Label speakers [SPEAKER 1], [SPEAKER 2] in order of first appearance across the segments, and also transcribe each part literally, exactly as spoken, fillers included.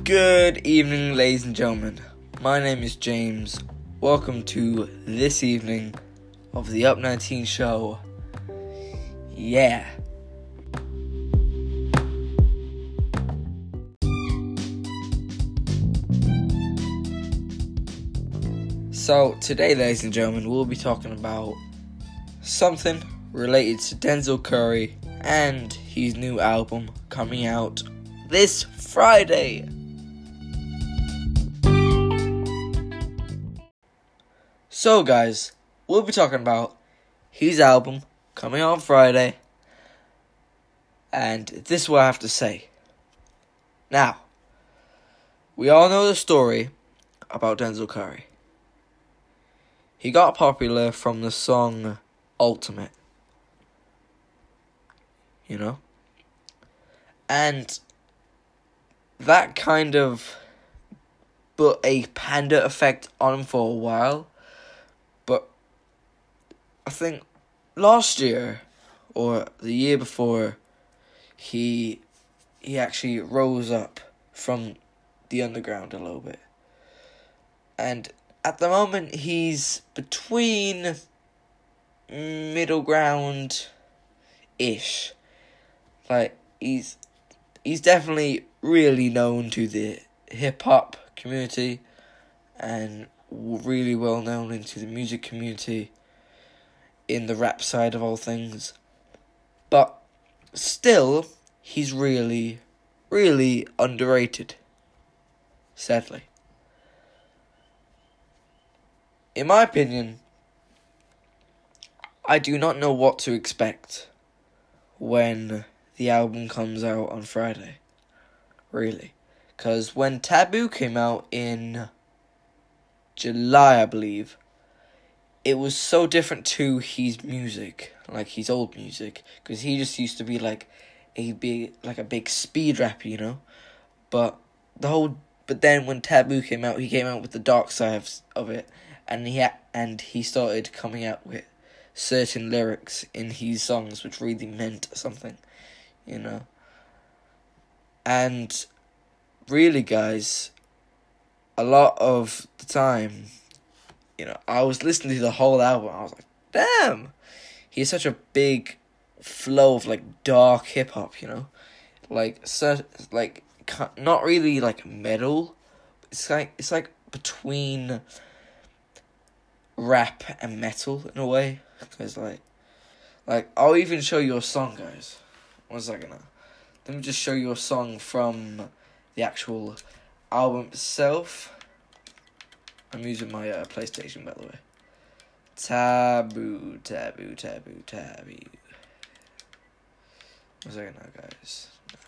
[SPEAKER 1] Good evening, ladies and gentlemen. My name is James. Welcome to this evening of the Up nineteen show. Yeah. So, today, ladies and gentlemen, we'll be talking about something related to Denzel Curry and his new album coming out this Friday. So, guys, we'll be talking about his album coming out on Friday, and this is what I have to say. Now, we all know the story about Denzel Curry. He got popular from the song Ultimate, you know? And that kind of put a panda effect on him for a while. But I think last year or the year before, he he actually rose up from the underground a little bit. And at the moment, he's between middle ground-ish. Like, he's he's definitely really known to the hip-hop community and really well known into the music community in the rap side of all things. But still, he's really, really underrated. Sadly. In my opinion, I do not know what to expect when the album comes out on Friday. Really. Because when Taboo came out in July, I believe, it was so different to his music, like his old music, because he just used to be like a big, like a big speed rapper, you know. But the whole, but then when Taboo came out, he came out with the dark side of, of it, and he ha- and he started coming out with certain lyrics in his songs which really meant something, you know. And really, guys, a lot of the time, you know, I was listening to the whole album. I was like, damn, he has such a big flow of like dark hip hop, you know, like so, like not really like metal. It's like it's like between rap and metal in a way. Cause like, like I'll even show you a song, guys. One second now. Let me just show you a song from the actual album itself. I'm using my uh, PlayStation, by the way. Taboo, taboo, taboo, taboo. One second now, guys.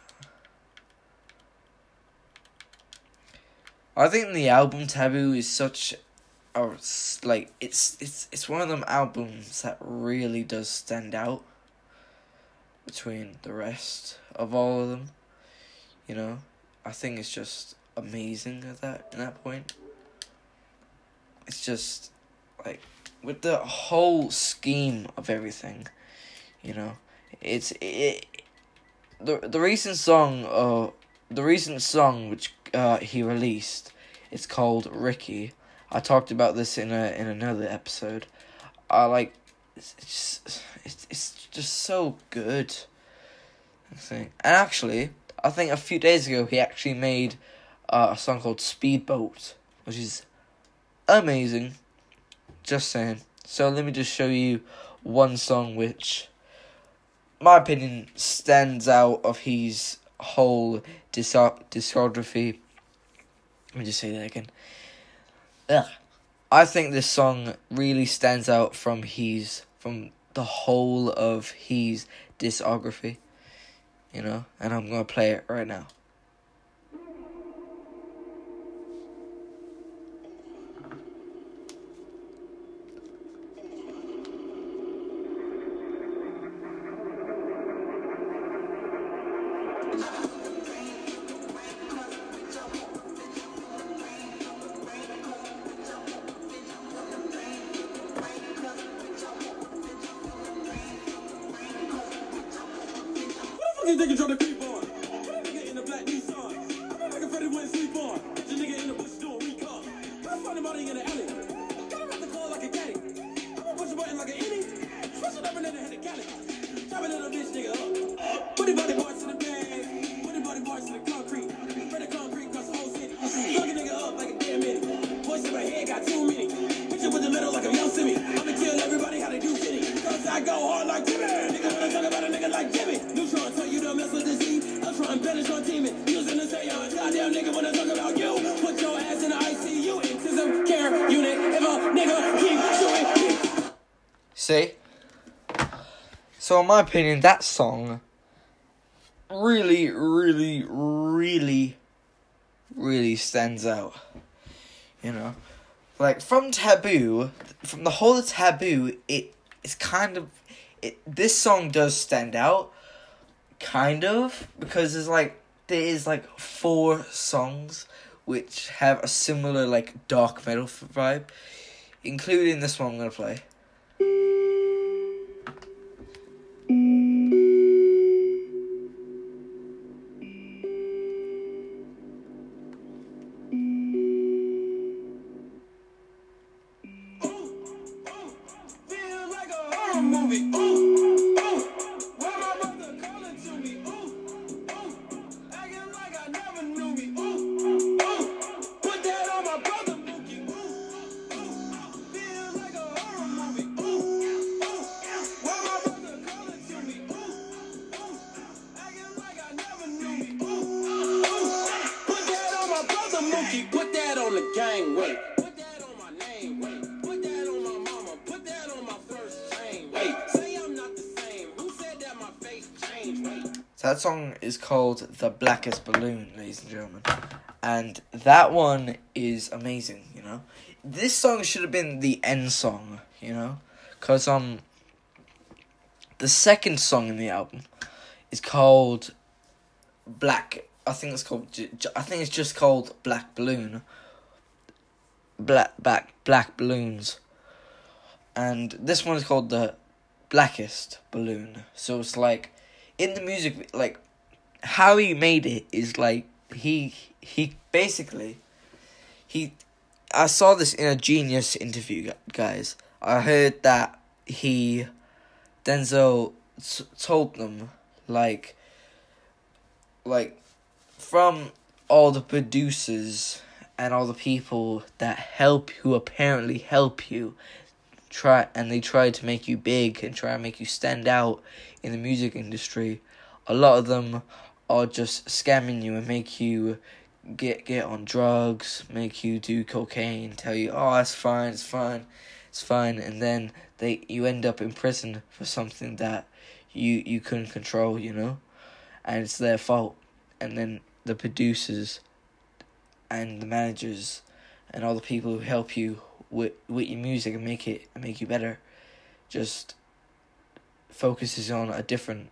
[SPEAKER 1] I think the album Taboo is such a, like, it's it's it's one of them albums that really does stand out between the rest of all of them. You know, I think it's just amazing at that in that point. It's just like with the whole scheme of everything, you know. It's it the the recent song uh the recent song which uh he released. It's called Ricky. I talked about this in a in another episode. I like it's just, it's it's just so good. I think, and actually, I think a few days ago he actually made uh, a song called Speedboat, which is amazing. Just saying. So let me just show you one song which, in my opinion, stands out of his whole disc- discography. Let me just say that again. Ugh. I think this song really stands out from his from the whole of his discography. You know, and I'm gonna play it right now.
[SPEAKER 2] They control the creep on. Get in the black Nissan. I'm like a Freddy when sleep on. rolling in the alley. Gotta rip the car like a caddy. I'ma push a button like an innie. Switch it up and then hit the Cali. Drop a little bitch nigga up. Put the body parts in the bag. Put the body parts in the concrete. Spread the concrete across the whole city. Plug a nigga up like a damn minute. Voice in my head got too many. Picture with the middle like a Yosemite. I'ma tell everybody how to do shitty. Cause I go hard like Jimmy. Nigga wanna talk about a nigga like Jimmy. Neutron tell you don't mess with the Z. Ultron, Penetron, teaming. Using the seance. Goddamn nigga wanna talk about you. Put your ass in the I C U. Intensive care unit. If a nigga keep shooting.
[SPEAKER 1] See? So in my opinion, that song really, really, really, really stands out. You know? Like, from Taboo, from the whole of Taboo, it it's kind of, it. This song does stand out, kind of, because there's like, there is like four songs which have a similar like dark metal vibe, including this one I'm gonna play.
[SPEAKER 2] Movie. Ooh, ooh, why my brother calling to me? Ooh, ooh, acting like I never knew me. Ooh, ooh, put that on my brother Mookie. Ooh, ooh, feel like a horror movie. Ooh, ooh, why my brother calling to me? Ooh, ooh, acting like I never knew me. Ooh, ooh, put that on my brother Mookie. Put that on the gang, wait. Put that on my name, wait. Put that on my mama. Put that on my first.
[SPEAKER 1] So that song is called The Blackest Balloon, ladies and gentlemen. And that one is amazing, you know. This song should have been the end song, you know. Because um, the second song in the album is called Black. I think it's called. I think it's just called Black Balloon. Black Black Black Balloons. And this one is called The Blackest Balloon. So it's like, in the music, like, how he made it is like, he, he basically, he, I saw this in a Genius interview, guys. I heard that he, Denzel, t- told them, like, like, from all the producers and all the people that help, who apparently help you, try and they try to make you big and try and make you stand out in the music industry, a lot of them are just scamming you and make you get get on drugs, make you do cocaine, tell you, oh, it's fine, it's fine, it's fine, and then they you end up in prison for something that you you couldn't control, you know, and it's their fault. And then the producers and the managers and all the people who help you with with your music and make it and make you better just focuses on a different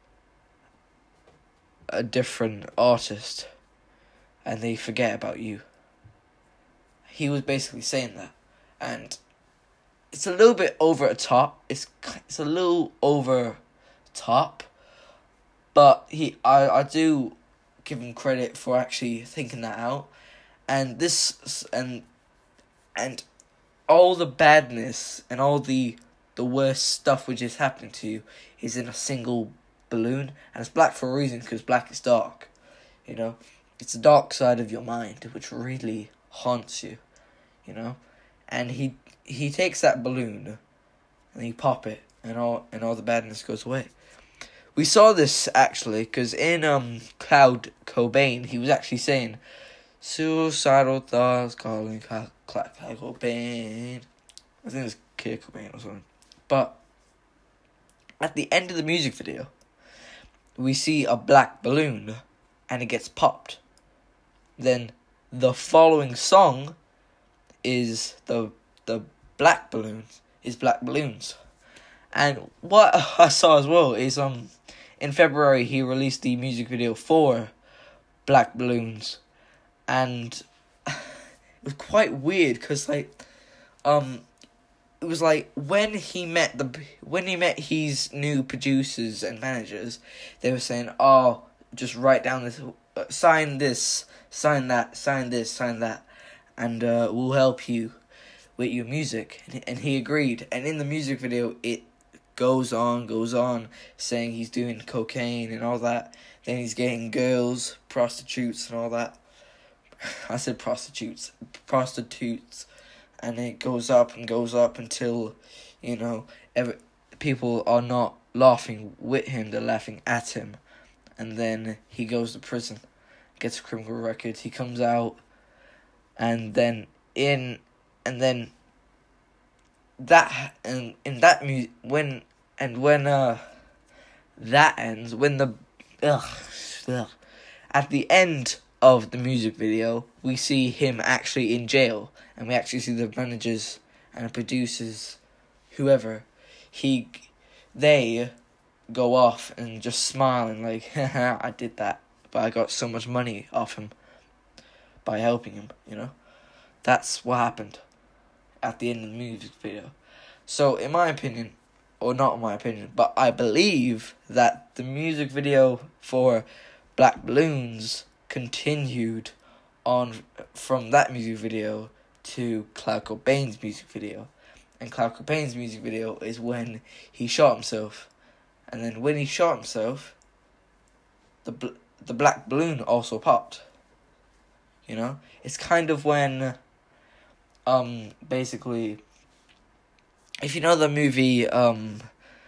[SPEAKER 1] a different artist, and they forget about you. He was basically saying that, and it's a little bit over the top. It's it's a little over top, but he I, I do give him credit for actually thinking that out, and this and and all the badness and all the the worst stuff which is happening to you is in a single balloon, and it's black for a reason, because black is dark, you know. It's the dark side of your mind which really haunts you, you know. And he he takes that balloon and he pop it, and all and all the badness goes away. We saw this actually because in um Cloud Cobain, he was actually saying suicidal thoughts calling Cloud Cobain. I think it's Kurt Cobain or something. But at the end of the music video, we see a black balloon and it gets popped. Then the following song is the the black balloons is black balloons. And what I saw as well is um in February he released the music video for Black Balloons, and it was quite weird because like um it was like when he met the when he met his new producers and managers, they were saying, oh, just write down this, uh, sign this, sign that, sign this, sign that, and uh, we'll help you with your music. And he agreed. And in the music video, it goes on, goes on, saying he's doing cocaine and all that. Then he's getting girls, prostitutes and all that. I said prostitutes. Prostitutes. And it goes up and goes up until, you know, every, people are not laughing with him, they're laughing at him. And then he goes to prison, gets a criminal record, he comes out, and then in, and then that, and in that mu- when, and when, uh, that ends, when the, ugh, ugh, at the end of the music video, we see him actually in jail, and we actually see the managers and the producers, whoever, he, they go off and just smile and like, haha, I did that, but I got so much money off him by helping him, you know? That's what happened at the end of the music video. So, in my opinion, or not in my opinion, but I believe that the music video for Black Balloons continued on from that music video to Kurt Cobain's music video. And Kurt Cobain's music video is when he shot himself. And then when he shot himself, the bl- the black balloon also popped. You know? It's kind of when, um, basically, if you know the movie, um,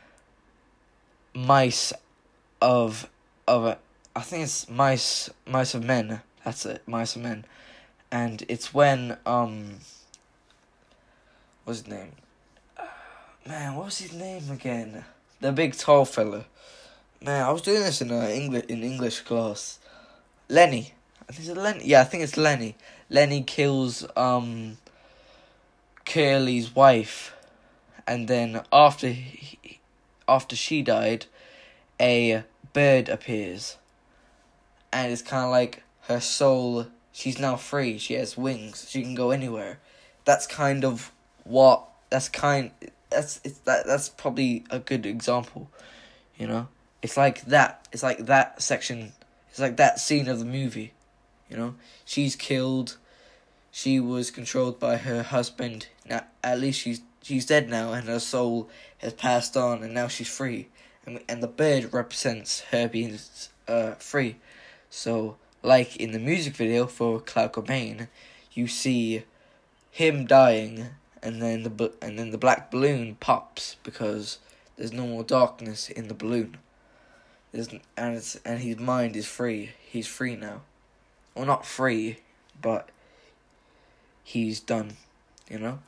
[SPEAKER 1] Mice of, of, I think it's Mice, Mice of Men, that's it, Mice of Men. And it's when, um, what's his name? Uh, man, what was his name again? The big tall fella. Man, I was doing this in uh, English in English class. Lenny. I think it's Lenny. Yeah, I think it's Lenny. Lenny kills um Curly's wife, and then after he, after she died, a bird appears, and it's kind of like her soul. She's now free. She has wings. She can go anywhere. That's kind of what. That's kind. That's it's that. That's probably a good example. You know, it's like that. It's like that section. It's like that scene of the movie. You know, she's killed. She was controlled by her husband. Now, at least she's she's dead now, and her soul has passed on, and now she's free. And and the bird represents her being uh free. So, like in the music video for Kurt Cobain, you see him dying, and then the and then the black balloon pops because there's no more darkness in the balloon. There's and it's and his mind is free. He's free now. Well, not free, but he's done, you know?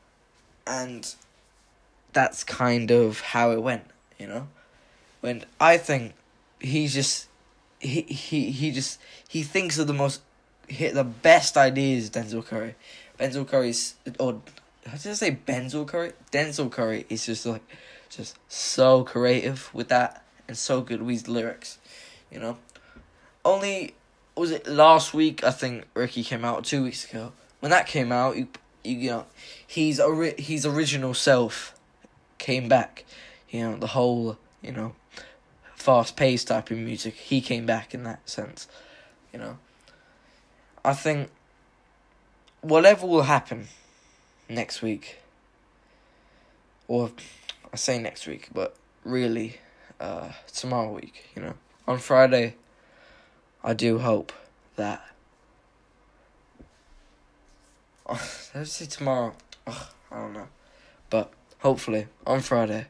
[SPEAKER 1] And that's kind of how it went, you know? When I think he's just, he, he, he just, he thinks of the most, hit the best ideas, Denzel Curry. Denzel Curry's, or, how did I say Denzel Curry? Denzel Curry is just like, just so creative with that, and so good with his lyrics, you know? Only, was it last week, I think Ricky came out, two weeks ago. When that came out, you, you, you know, he's ori- his original self came back. You know, the whole, you know, fast-paced type of music, he came back in that sense, you know. I think whatever will happen next week, or I say next week, but really uh, tomorrow week, you know, on Friday, I do hope that, oh, let's say tomorrow, oh, I don't know, but hopefully on Friday,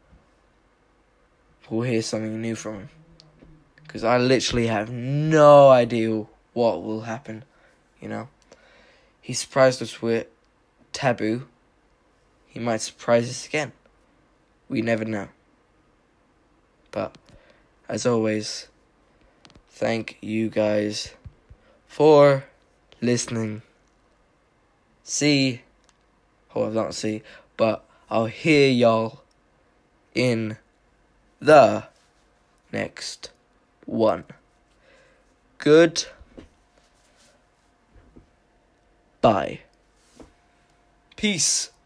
[SPEAKER 1] we'll hear something new from him, because I literally have no idea what will happen, you know. He surprised us with Taboo. He might surprise us again. We never know. But, as always, thank you guys for listening. See, or not see, but I'll hear y'all in the next one. Good. Bye. Peace.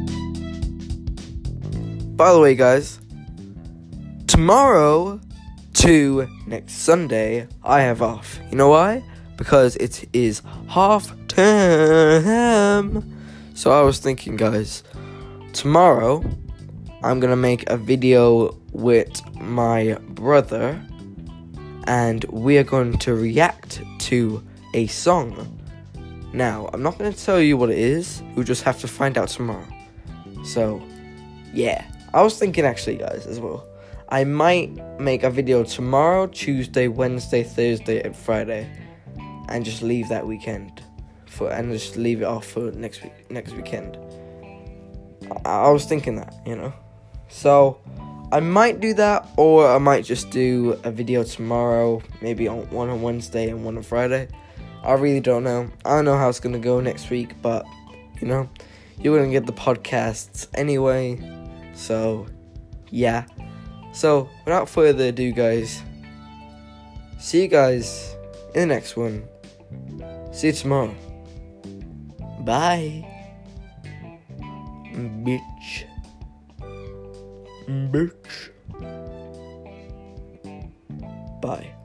[SPEAKER 1] By the way, guys, tomorrow to next Sunday, I have off. You know why? Because it is half term. So I was thinking, guys, tomorrow I'm gonna make a video with my brother, and we are going to react to a song. Now, I'm not going to tell you what it is, you'll just have to find out tomorrow. So, yeah. I was thinking actually, guys, as well, I might make a video tomorrow, Tuesday, Wednesday, Thursday, and Friday, and just leave that weekend, for and just leave it off for next week, next weekend. I, I was thinking that, you know. So, I might do that, or I might just do a video tomorrow, maybe on one on Wednesday and one on Friday. I really don't know. I don't know how it's going to go next week, but, you know, you're going to get the podcasts anyway. So, yeah. So, without further ado, guys, see you guys in the next one. See you tomorrow. Bye. Bitch. Bitch. Bye.